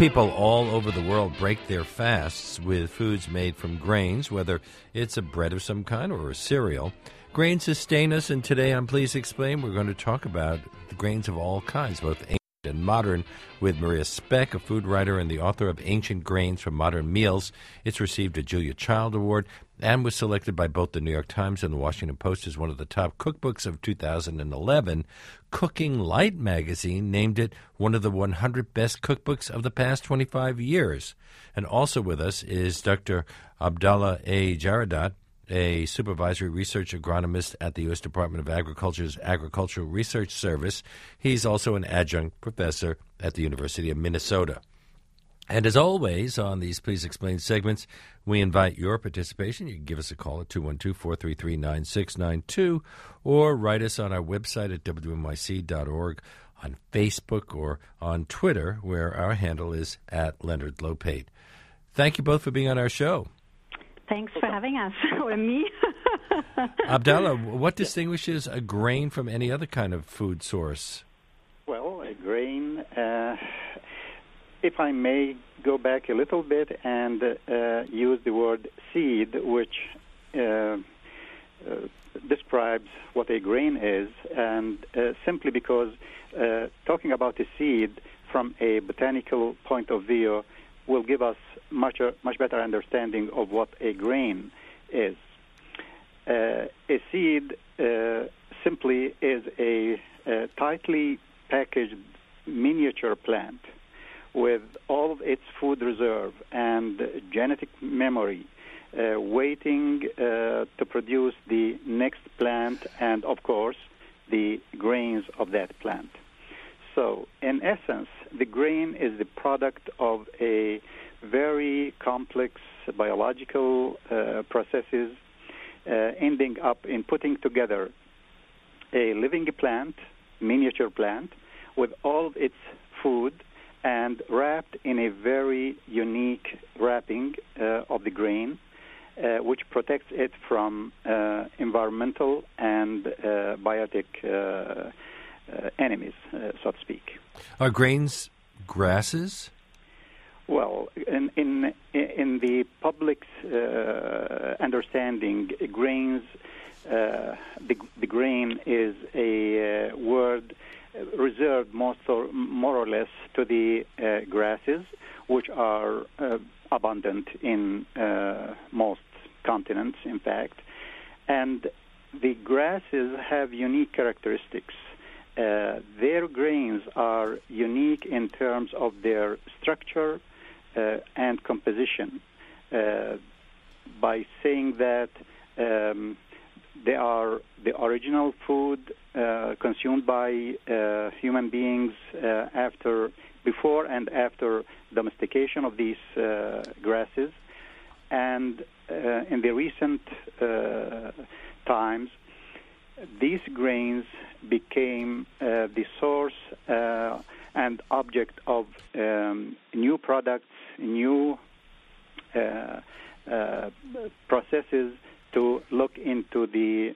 People all over the world break their fasts with foods made from grains, whether it's a bread of some kind or a cereal. Grains sustain us, and today on Please Explain, we're going to talk about the grains of all kinds, both ancient and modern, with Maria Speck, a food writer and the author of Ancient Grains from Modern Meals. It's received a Julia Child Award and was selected by both the New York Times and the Washington Post as one of the top cookbooks of 2011. Cooking Light magazine named it one of the 100 best cookbooks of the past 25 years. And also with us is Dr. Abdallah A. Jaradat, a supervisory research agronomist at the U.S. Department of Agriculture's Agricultural Research Service. He's also an adjunct professor at the University of Minnesota. And as always, on these Please Explain segments, we invite your participation. You can give us a call at 212-433-9692 or write us on our website at wnyc.org, on Facebook, or on Twitter, where our handle is at Leonard Lopate. Thank you both for being on our show. Thanks for having us, or me. Abdallah, what distinguishes a grain from any other kind of food source? Well, a grain, if I may go back a little bit and use the word seed, which describes what a grain is, and simply because talking about a seed from a botanical point of view will give us much better understanding of what a grain is. A seed simply is a tightly packaged miniature plant with all of its food reserve and genetic memory waiting to produce the next plant and, of course, the grains of that plant. So, in essence, the grain is the product of a very complex biological processes ending up in putting together a living plant, miniature plant, with all of its food and wrapped in a very unique wrapping of the grain, which protects it from environmental and biotic enemies, so to speak. Are grains grasses? Well, in the public's understanding, grains, the grain is a word reserved more or less to the grasses, which are abundant in most continents, in fact. And the grasses have unique characteristics. Their grains are unique in terms of their structure and composition, by saying that they are the original food consumed by human beings before and after domestication of these grasses, and in the recent times, these grains became the source and object of new products, new processes to look into the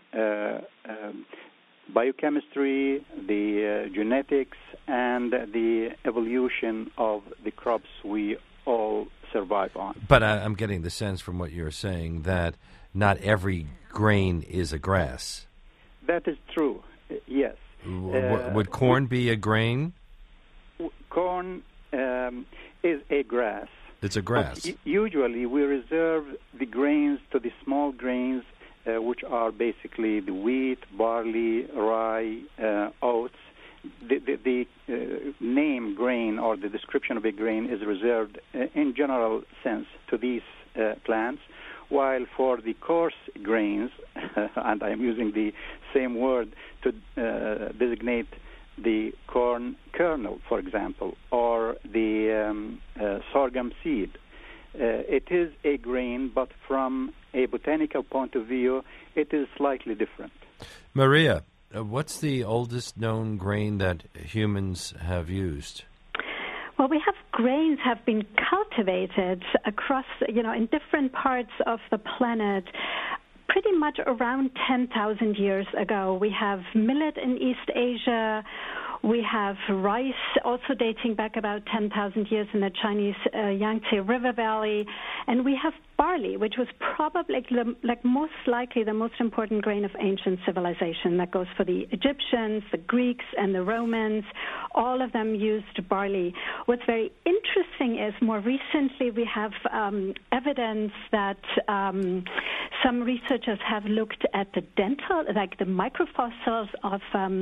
biochemistry, the genetics, and the evolution of the crops we all survive on. But I'm getting the sense from what you're saying that not every grain is a grass. That is true, yes. Would corn be a grain? Corn is a grass. It's a grass. But usually we reserve the grains to the small grains, which are basically the wheat, barley, rye, oats. The name grain or the description of a grain is reserved in general sense to these plants, while for the coarse grains, and I'm using the same word to designate the corn kernel, for example, or the sorghum seed. It is a grain, but from a botanical point of view, it is slightly different. Maria, what's the oldest known grain that humans have used? Well, we have grains have been cultivated across, in different parts of the planet pretty much around 10,000 years ago. We have millet in East Asia. We have rice, also dating back about 10,000 years in the Chinese Yangtze River Valley. And we have barley, which was probably most likely the most important grain of ancient civilization. That goes for the Egyptians, the Greeks, and the Romans. All of them used barley. What's very interesting is more recently we have evidence that some researchers have looked at the dental, like the microfossils of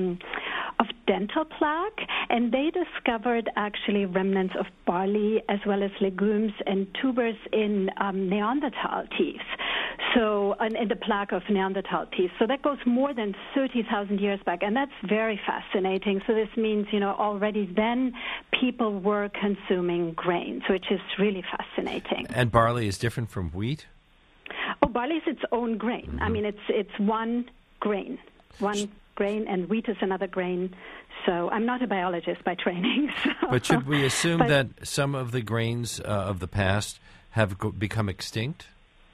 dental plaque, and they discovered actually remnants of barley as well as legumes and tubers in Neanderthal teeth. So, in the plaque of Neanderthal teeth. So that goes more than 30,000 years back, and that's very fascinating. So this means, already then people were consuming grains, which is really fascinating. And barley is different from wheat? Oh, barley is its own grain. Mm-hmm. I mean, it's one grain, and wheat is another grain. So I'm not a biologist by training. So. But should we assume that some of the grains of the past have become extinct?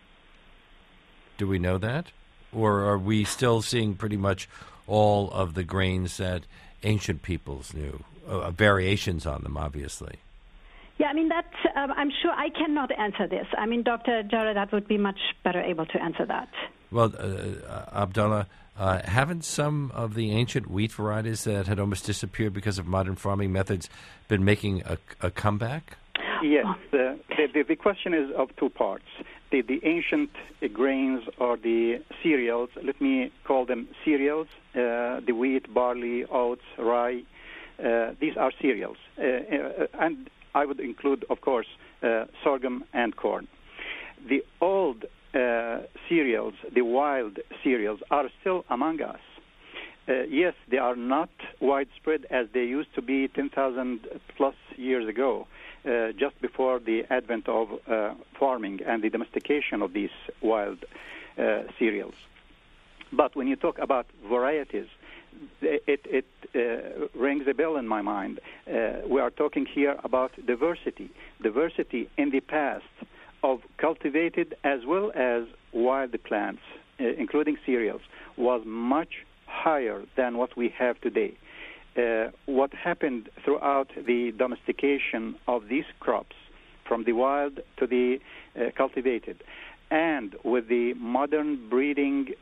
Do we know that? Or are we still seeing pretty much all of the grains that ancient peoples knew? Variations on them, obviously. Yeah, I mean, I'm sure I cannot answer this. I mean, Dr. Jaradat would be much better able to answer that. Well, Abdullah, haven't some of the ancient wheat varieties that had almost disappeared because of modern farming methods been making a comeback? Yes. The question is of two parts. The ancient grains or the cereals, let me call them cereals, the wheat, barley, oats, rye, these are cereals. And I would include, of course, sorghum and corn. The old cereals, the wild cereals, are still among us. Yes, they are not widespread as they used to be 10,000 plus years ago, just before the advent of farming and the domestication of these wild cereals. But when you talk about varieties, it rings a bell in my mind. We are talking here about diversity in the past of cultivated as well as wild plants, including cereals, was much higher than what we have today. What happened throughout the domestication of these crops, from the wild to the cultivated, and with the modern breeding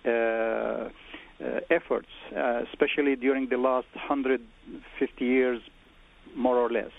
efforts, especially during the last 150 years, more or less,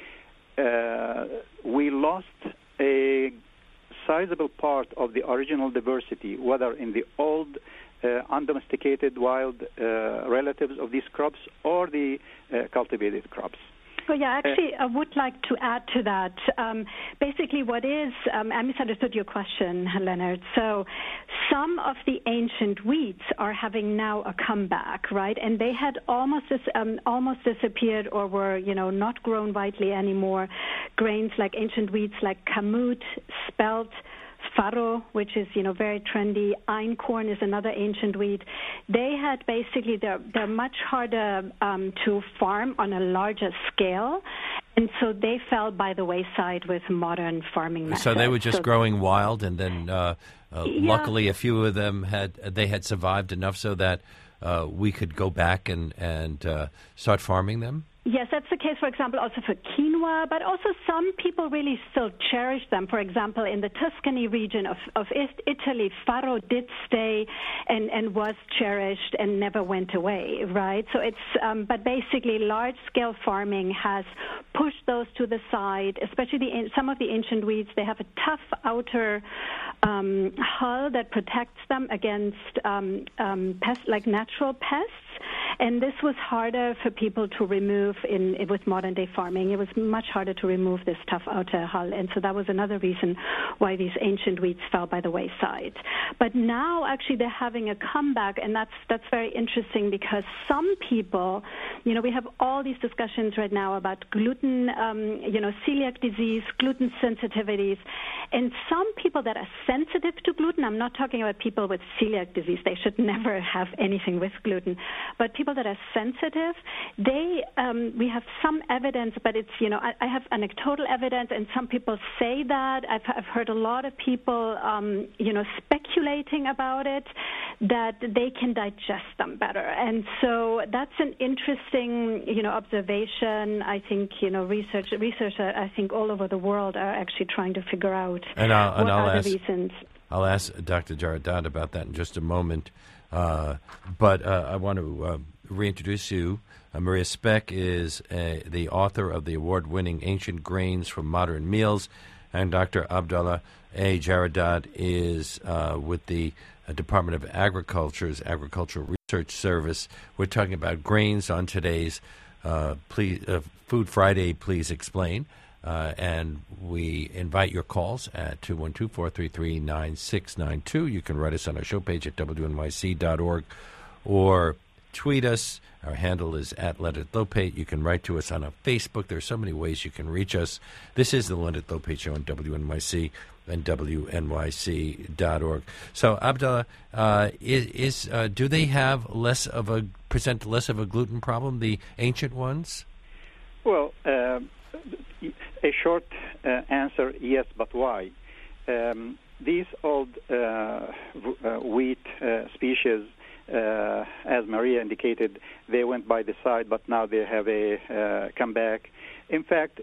we lost a sizable part of the original diversity, whether in the old undomesticated wild relatives of these crops or the cultivated crops. Well, yeah, actually, I would like to add to that. Basically, I misunderstood your question, Leonard. So some of the ancient wheats are having now a comeback, right? And they had almost disappeared or were, not grown widely anymore. Grains like ancient wheats like kamut, spelt, farro, which is, very trendy. Einkorn is another ancient wheat. They had basically, they're much harder to farm on a larger scale, and so they fell by the wayside with modern farming methods. So they were just growing wild, and then luckily a few of them had survived enough so that we could go back and start farming them? Yes, that's the case, for example, also for quinoa, but also some people really still cherish them. For example, in the Tuscany region of Italy, farro did stay and was cherished and never went away, right? So it's, but basically large-scale farming has pushed those to the side, especially some of the ancient wheats. They have a tough outer hull that protects them against pests, like natural pests. And this was harder for people to remove with modern-day farming. It was much harder to remove this tough outer hull, and so that was another reason why these ancient wheats fell by the wayside. But now, actually, they're having a comeback, and that's very interesting because some people, we have all these discussions right now about gluten, celiac disease, gluten sensitivities, and some people that are sensitive to gluten, I'm not talking about people with celiac disease, they should never have anything with gluten, but people people that are sensitive, we have some evidence, but it's, I have anecdotal evidence, and some people say that. I've heard a lot of people, speculating about it, that they can digest them better. And so that's an interesting, observation. I think, research, I think all over the world are actually trying to figure out what are the reasons. I'll ask Dr. Jared-Dad about that in just a moment. But I want to reintroduce you. Maria Speck is the author of the award-winning Ancient Grains from Modern Meals, and Dr. Abdullah A. Jared-Dad is with the Department of Agriculture's Agricultural Research Service. We're talking about grains on today's Food Friday, Please Explain. And we invite your calls at 212-433-9692. You can write us on our show page at wnyc.org or tweet us. Our handle is at Leonard Lopate. You can write to us on our Facebook. There are so many ways you can reach us. This is the Leonard Lopate Show on WNYC and WNYC.org. So, Abdullah, do they have present less of a gluten problem, the ancient ones? Well, a short answer, yes, but why? These old wheat species, as Maria indicated, they went by the side, but now they have a comeback. In fact,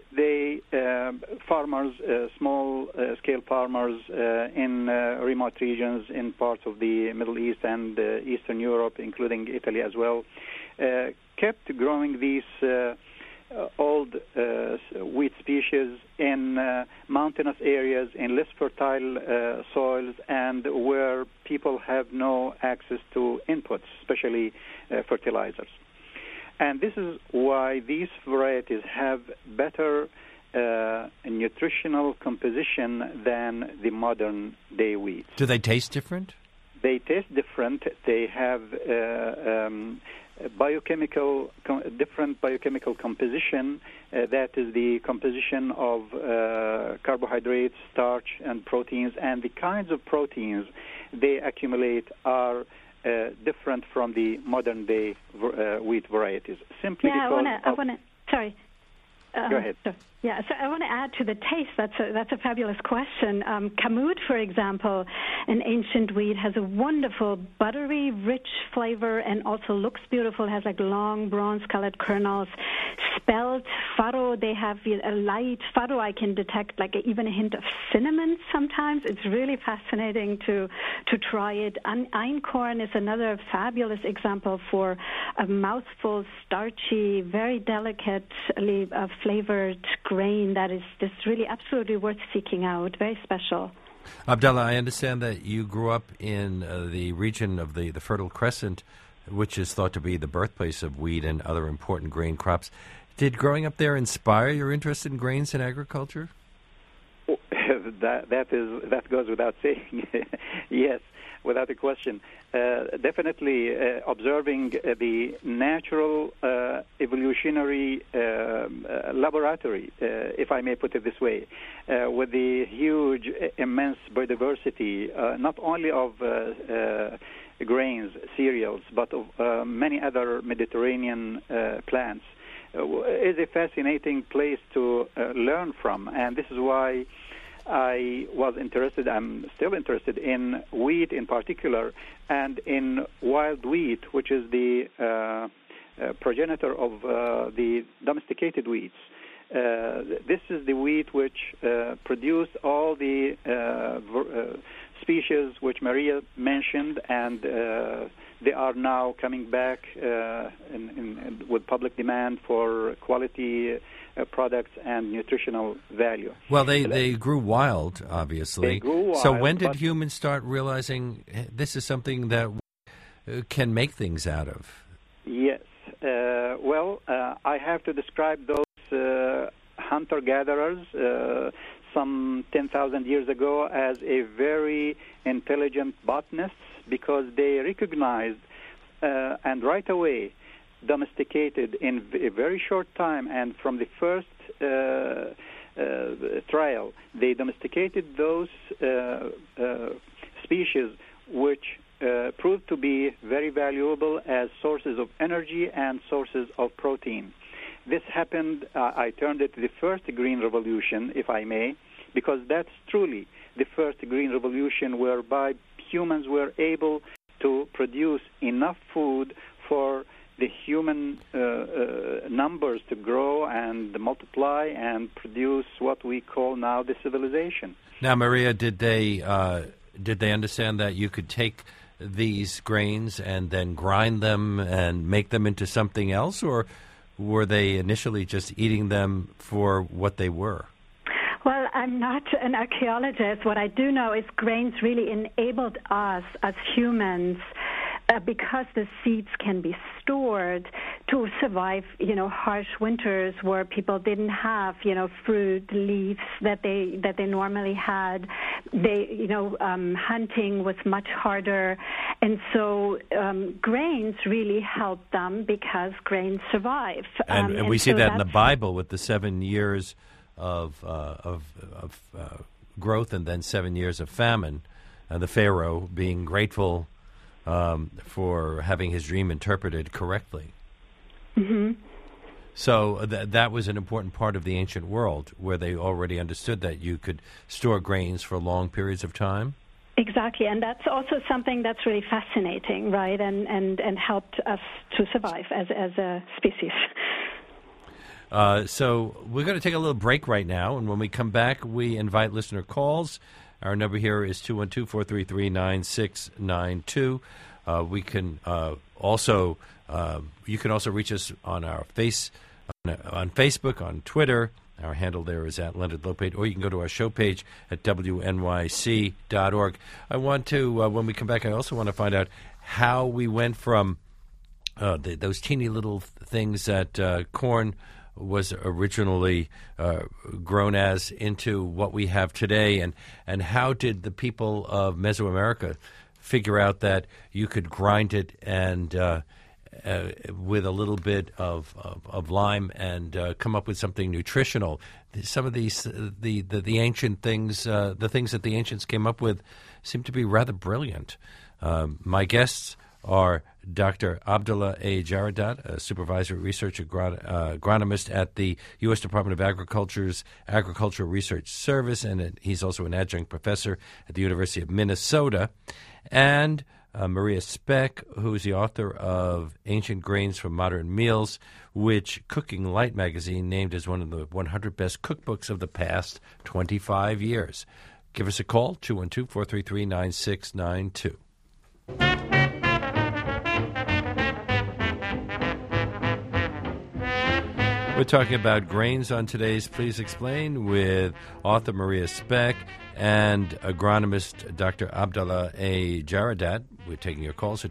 farmers, small-scale farmers in remote regions in parts of the Middle East and Eastern Europe, including Italy as well, kept growing these old wheat species in mountainous areas, in less fertile soils, and where people have no access to inputs, especially fertilizers. And this is why these varieties have better nutritional composition than the modern-day wheat. Do they taste different? They taste different. They have different biochemical composition. That is the composition of carbohydrates, starch, and proteins. And the kinds of proteins they accumulate are different from the modern-day wheat varieties. Simply because sorry. Go ahead. Yeah, so I want to add to the taste. That's a fabulous question. Kamut, for example, an ancient wheat, has a wonderful buttery, rich flavor and also looks beautiful. Has like long bronze-colored kernels. Spelt farro, they have a light farro. I can detect like even a hint of cinnamon sometimes. It's really fascinating to try it. Einkorn is another fabulous example for a mouthful, starchy, very delicately flavored grain that is just really absolutely worth seeking out. Very special. Abdullah, I understand that you grew up in the region of the Fertile Crescent, which is thought to be the birthplace of wheat and other important grain crops. Did growing up there inspire your interest in grains and agriculture? That goes without saying. Yes, without a question. Definitely observing the natural evolutionary laboratory, if I may put it this way, with the huge, immense biodiversity, not only of grains, cereals, but of many other Mediterranean plants, is a fascinating place to learn from. And this is why I was interested, I'm still interested in wheat in particular, and in wild wheat, which is the progenitor of the domesticated wheats. This is the wheat which produced all the species which Maria mentioned, and they are now coming back with public demand for quality products and nutritional value. Well, they grew wild, obviously. They grew wild. So when did humans start realizing this is something that can make things out of? Yes. I have to describe those hunter-gatherers some 10,000 years ago as a very intelligent botanists, because they recognized and right away domesticated in a very short time, and from the first trial, they domesticated those species which proved to be very valuable as sources of energy and sources of protein. This happened, I termed it the first green revolution, if I may, because that's truly the first green revolution whereby humans were able to produce enough food for the human numbers to grow and multiply and produce what we call now the civilization. Now, Maria, did they understand that you could take these grains and then grind them and make them into something else, or were they initially just eating them for what they were? Well, I'm not an archaeologist. What I do know is grains really enabled us as humans, because the seeds can be stored, to survive, harsh winters where people didn't have, fruit, leaves that they normally had. Hunting was much harder, and so grains really helped them because grains survive. And we see that in the Bible with the 7 years of growth and then 7 years of famine, the Pharaoh being grateful for having his dream interpreted correctly. Mm-hmm. So that was an important part of the ancient world, where they already understood that you could store grains for long periods of time? Exactly, and that's also something that's really fascinating, right, and helped us to survive as a species. So we're going to take a little break right now, and when we come back, we invite listener calls. Our number here is 212-433-9692. You can also reach us on our on Facebook, on Twitter. Our handle there is at Leonard Lopate, or you can go to our show page at wnyc.org. I want to, when we come back, I also want to find out how we went from those teeny little things that corn was originally grown as into what we have today, and how did the people of Mesoamerica figure out that you could grind it and with a little bit of lime and come up with something nutritional. Some of these the ancient things, the things that the ancients came up with, seem to be rather brilliant. My guests are Dr. Abdullah A. Jaradat, a supervisor research agronomist at the U.S. Department of Agriculture's Agricultural Research Service, and he's also an adjunct professor at the University of Minnesota, and Maria Speck, who is the author of Ancient Grains for Modern Meals, which Cooking Light magazine named as one of the 100 best cookbooks of the past 25 years. Give us a call, 212-433-9692. We're talking about grains on today's Please Explain with author Maria Speck and agronomist Dr. Abdullah A. Jaradat. We're taking your calls at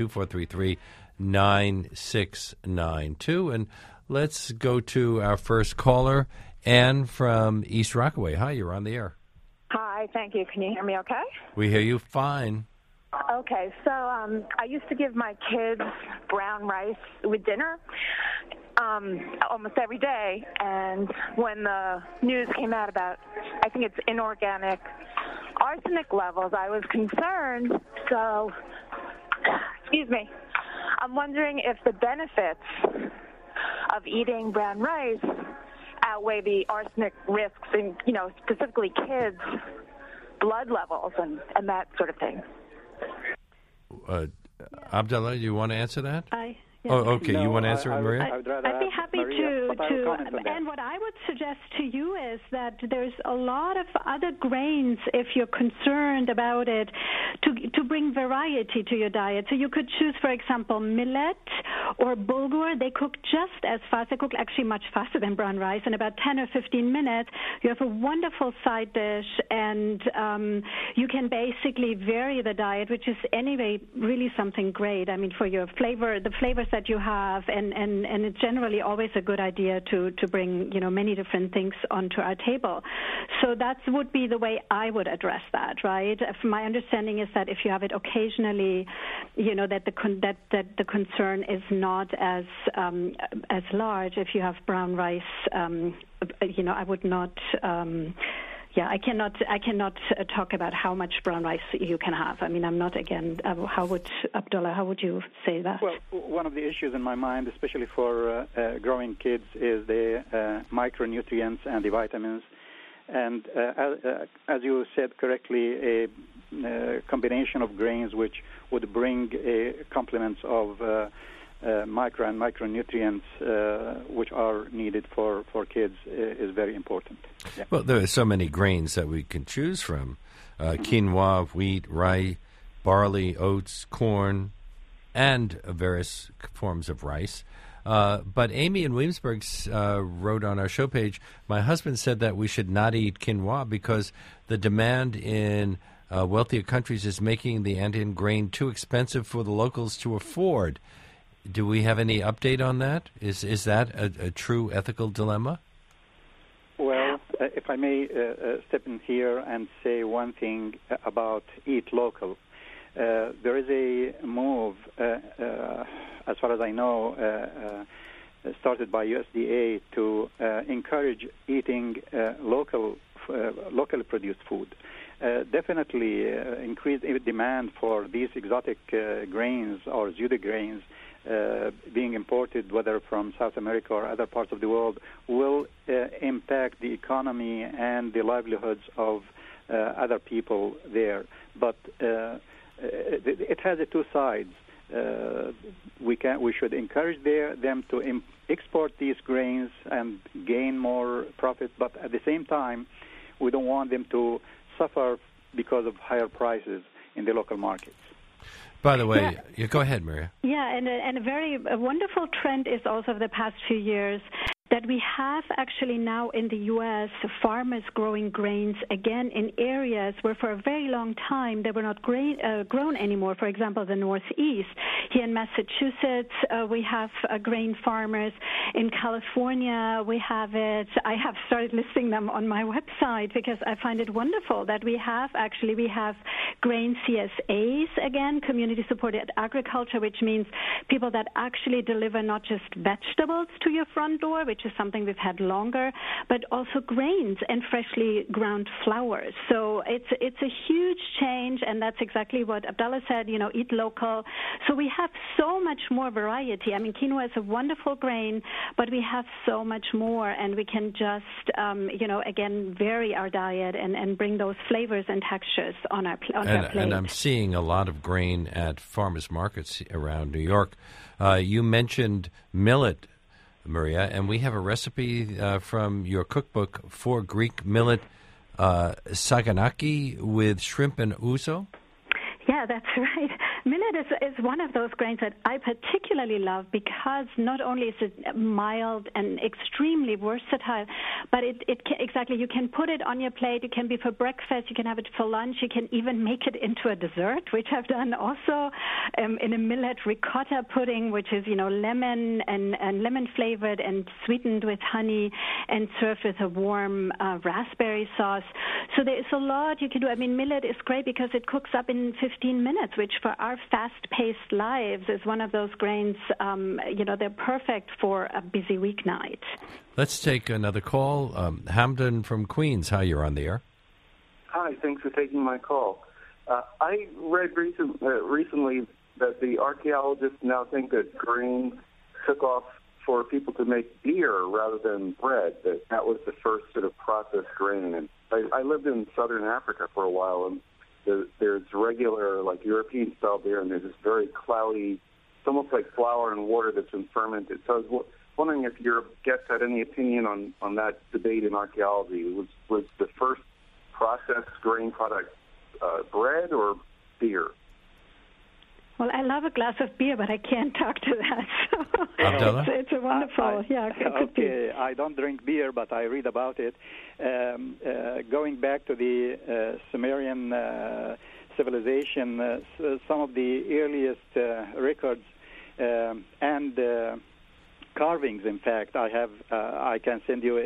212-433-9692. And let's go to our first caller, Ann from East Rockaway. Hi, you're on the air. Hi, thank you. Can you hear me okay? We hear you fine. Okay, so I used to give my kids brown rice with dinner almost every day, and when the news came out about, I think it's inorganic arsenic levels, I was concerned. So, excuse me, I'm wondering if the benefits of eating brown rice outweigh the arsenic risks in, specifically kids' blood levels and that sort of thing. Abdullah, you want to answer that? Yes. Oh, okay. You want to answer it, Maria? I'd be happy to. And what I would suggest to you is that there's a lot of other grains, if you're concerned about it, to bring variety to your diet. So you could choose, for example, millet or bulgur. They cook just as fast. They cook actually much faster than brown rice. In about 10 or 15 minutes, you have a wonderful side dish, and you can basically vary the diet, which is anyway really something great. I mean, for your flavor, the flavors that you have, and it's generally always a good idea to bring, many different things onto our table. So that would be the way I would address that, right? My understanding is that if you have it occasionally, that the concern is not as large. If you have brown rice, I would not I cannot talk about how much brown rice you can have. I mean, I'm not again. Abdullah, how would you say that? Well, one of the issues in my mind, especially for growing kids, is the micronutrients and the vitamins. And as you said correctly, a combination of grains which would bring complements of micro and micronutrients which are needed for kids is very important. Yeah. Well, there are so many grains that we can choose from. Quinoa, wheat, rye, barley, oats, corn, and various forms of rice. But Amy in Williamsburg wrote on our show page, my husband said that we should not eat quinoa because the demand in wealthier countries is making the Andean grain too expensive for the locals to afford. Do we have any update on that? Is that a true ethical dilemma? Well, if I may step in here and say one thing about Eat Local. There is a move, as far as I know, started by USDA to encourage eating locally produced food. Definitely increased demand for these exotic grains or pseudo grains being imported, whether from South America or other parts of the world, will impact the economy and the livelihoods of other people there. But it has two sides. We should encourage them to export these grains and gain more profit, but at the same time, we don't want them to suffer because of higher prices in the local markets. By the way, go ahead, Maria. Yeah, and a wonderful trend is also of the past few years that we have actually now in the U.S. farmers growing grains again in areas where for a very long time they were not grown anymore. For example, the Northeast. Here in Massachusetts, we have grain farmers. In California, we have it. I have started listing them on my website because I find it wonderful that we have grain CSAs again, community-supported agriculture, which means people that actually deliver not just vegetables to your front door, which is something we've had longer, but also grains and freshly ground flours. So it's a huge change, and that's exactly what Abdullah said, eat local. So we have so much more variety. I mean, quinoa is a wonderful grain, but we have so much more, and we can just, again, vary our diet and bring those flavors and textures on our plate. And I'm seeing a lot of grain at farmers markets around New York. You mentioned millet, Maria, and we have a recipe from your cookbook for Greek millet saganaki with shrimp and ouzo. Yeah, that's right. Millet is one of those grains that I particularly love because not only is it mild and extremely versatile, but exactly, you can put it on your plate. It can be for breakfast. You can have it for lunch. You can even make it into a dessert, which I've done also in a millet ricotta pudding, which is, lemon and lemon flavored and sweetened with honey and served with a warm raspberry sauce. So there is a lot you can do. I mean, millet is great because it cooks up in 15 minutes, which for our fast-paced lives is one of those grains, they're perfect for a busy weeknight. Let's take another call. Hamdan from Queens. Hi, you're on the air. Hi, thanks for taking my call. I read recently that the archaeologists now think that grain took off for people to make beer rather than bread, that was the first sort of processed grain. And I lived in southern Africa for a while, and there's regular, European-style beer, and there's this very cloudy, it's almost like flour and water that's been fermented. So I was wondering if your guest had any opinion on that debate in archaeology. Was the first processed grain product bread or beer? Well, I love a glass of beer, but I can't talk to that. So Abdullah? it's a wonderful, Okay, I don't drink beer, but I read about it. Going back to the Sumerian civilization, some of the earliest records and carvings, in fact, I can send you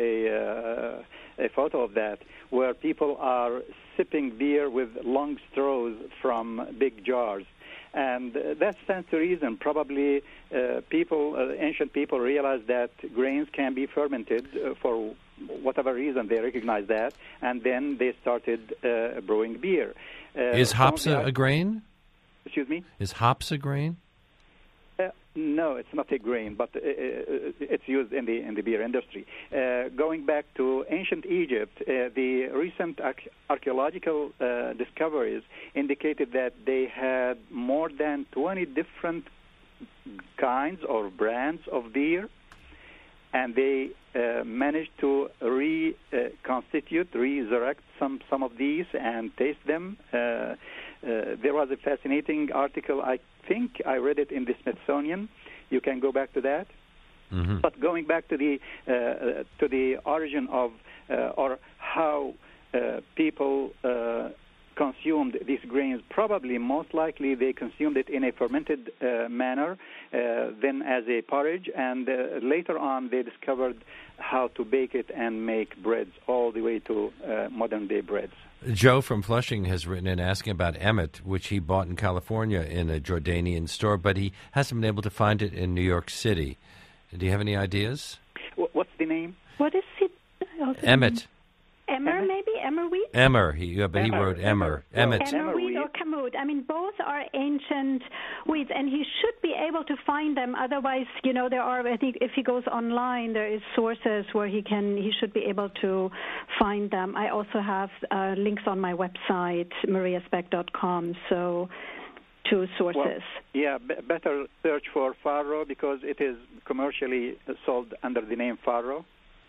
a photo of that, where people are sipping beer with long straws from big jars. And that stands to reason. Probably ancient people realized that grains can be fermented for whatever reason, they recognized that, and then they started brewing beer. Is hops a grain? Excuse me? Is hops a grain? No, it's not a grain, but it's used in the beer industry. Going back to ancient Egypt, the recent archaeological discoveries indicated that they had more than 20 different kinds or brands of beer, and they managed to resurrect some of these and taste them. There was a fascinating article, I think I read it in the Smithsonian. You can go back to that. Mm-hmm. But going back to the origin of or how people consumed these grains, probably most likely they consumed it in a fermented manner, then as a porridge, and later on they discovered how to bake it and make breads, all the way to modern-day breads. Joe from Flushing has written in asking about emmet, which he bought in California in a Jordanian store, but he hasn't been able to find it in New York City. Do you have any ideas? What's the name? What is it? Emmet. Emmer, maybe? Emmer wheat? Emmer, he wrote emmer. Emmet. Emmer wheat or kamut. I mean, both are ancient wheats, and he should be able to find them. Otherwise, there are, I think, if he goes online, there is sources where he should be able to find them. I also have links on my website, mariaspeck.com, so to sources. Well, better search for farro because it is commercially sold under the name farro.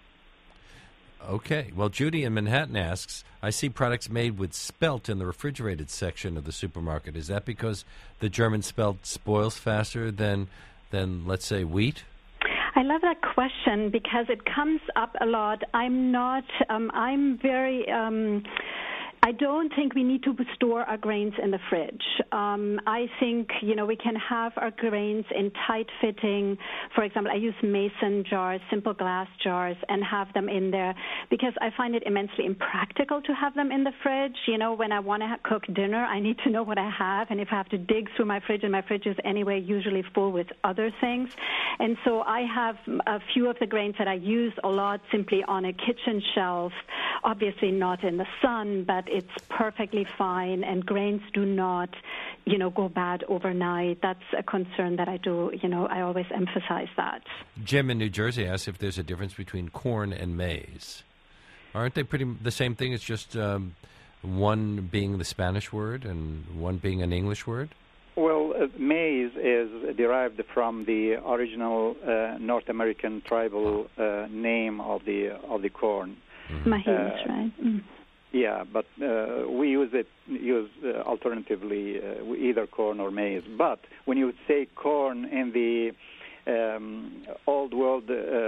Okay. Well, Judy in Manhattan asks, I see products made with spelt in the refrigerated section of the supermarket. Is that because the German spelt spoils faster than let's say, wheat? I love that question because it comes up a lot. I don't think we need to store our grains in the fridge. I think, we can have our grains in tight-fitting, for example, I use mason jars, simple glass jars, and have them in there because I find it immensely impractical to have them in the fridge. When I want to cook dinner, I need to know what I have, and if I have to dig through my fridge, and my fridge is anyway usually full with other things. And so I have a few of the grains that I use a lot simply on a kitchen shelf, obviously not in the sun, but it's perfectly fine, and grains do not, go bad overnight. That's a concern that I do, I always emphasize that. Jim in New Jersey asks if there's a difference between corn and maize. Aren't they pretty the same thing? It's just one being the Spanish word and one being an English word? Well, maize is derived from the original North American tribal name of the corn. Mm-hmm. Maíz, right? Mm. Yeah, but we use alternatively either corn or maize. But when you say corn in the old world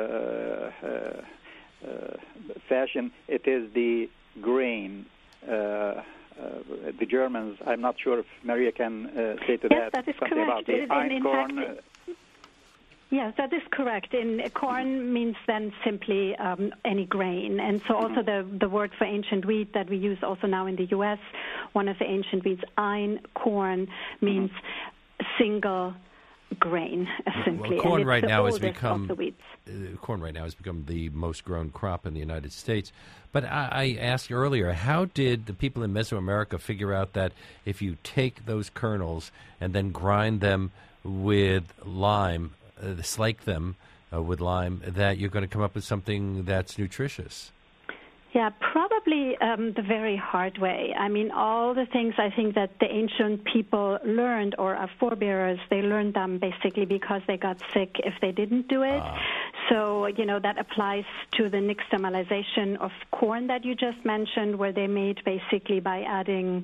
fashion, it is the grain. The Germans, I'm not sure if Maria can say to yes, that is something correct. about the einkorn. Yes, that is correct. Corn means then simply any grain. And so also the word for ancient wheat that we use also now in the U.S., one of the ancient wheats, corn, means single grain, simply. Well, corn right now has become the most grown crop in the United States. But I asked earlier, how did the people in Mesoamerica figure out that if you take those kernels and then grind them with lime, slake them with lime, that you're going to come up with something that's nutritious? Yeah, probably the very hard way. I mean, all the things I think that the ancient people learned, or our forebears, they learned them basically because they got sick if they didn't do it. So, that applies to the nixtamalization of corn that you just mentioned, where they made basically by adding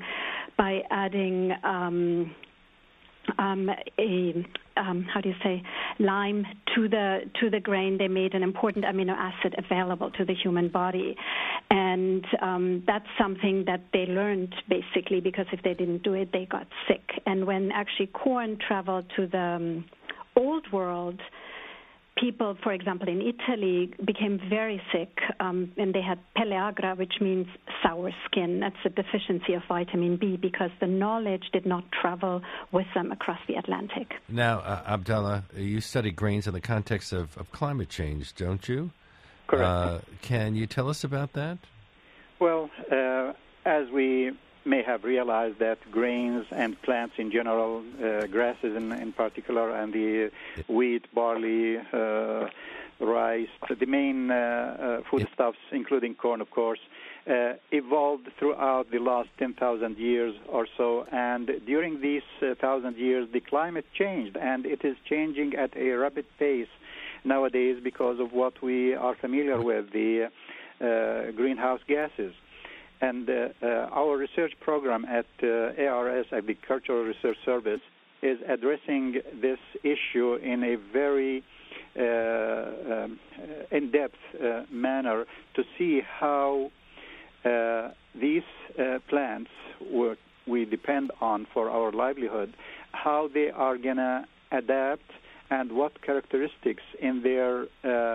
lime to the grain, they made an important amino acid available to the human body. And that's something that they learned basically because if they didn't do it, they got sick. And when actually corn traveled to the old world, people, for example, in Italy became very sick, and they had pellagra, which means sour skin. That's a deficiency of vitamin B because the knowledge did not travel with them across the Atlantic. Now, Abdallah, you study grains in the context of climate change, don't you? Correct. Can you tell us about that? Well, as we may have realized that grains and plants in general, grasses in particular, and the wheat, barley, rice, the main foodstuffs, including corn, of course, evolved throughout the last 10,000 years or so. And during these 1,000 years, the climate changed, and it is changing at a rapid pace nowadays because of what we are familiar with, the greenhouse gases. And our research program at ARS, Agricultural Research Service, is addressing this issue in a very in-depth manner to see how these plants we depend on for our livelihood, how they are going to adapt and what characteristics in their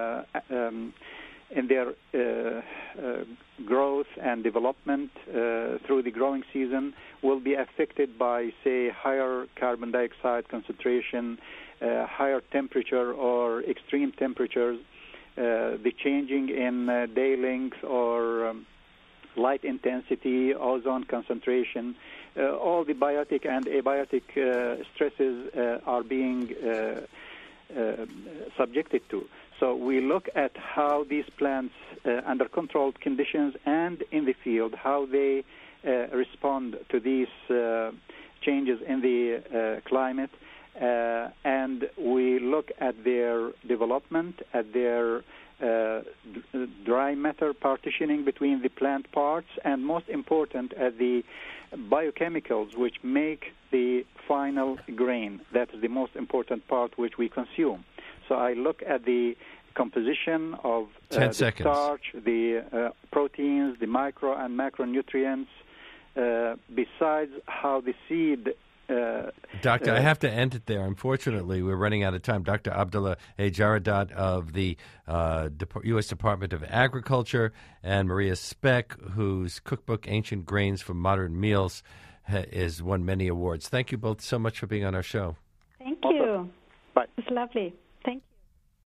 growth and development through the growing season will be affected by, say, higher carbon dioxide concentration, higher temperature or extreme temperatures, the changing in day length or light intensity, ozone concentration. All the biotic and abiotic stresses are being subjected to. So we look at how these plants, under controlled conditions and in the field, how they respond to these changes in the climate, and we look at their development, at their dry matter partitioning between the plant parts, and most important, at the biochemicals which make the final grain. That is the most important part which we consume. So I look at the composition of the starch, the proteins, the micro and macronutrients, besides how the seed... Doctor, I have to end it there. Unfortunately, we're running out of time. Dr. Abdullah A. Jaradat of the U.S. Department of Agriculture, and Maria Speck, whose cookbook, Ancient Grains for Modern Meals, has won many awards. Thank you both so much for being on our show. Thank you. Bye. It was lovely. Thank you.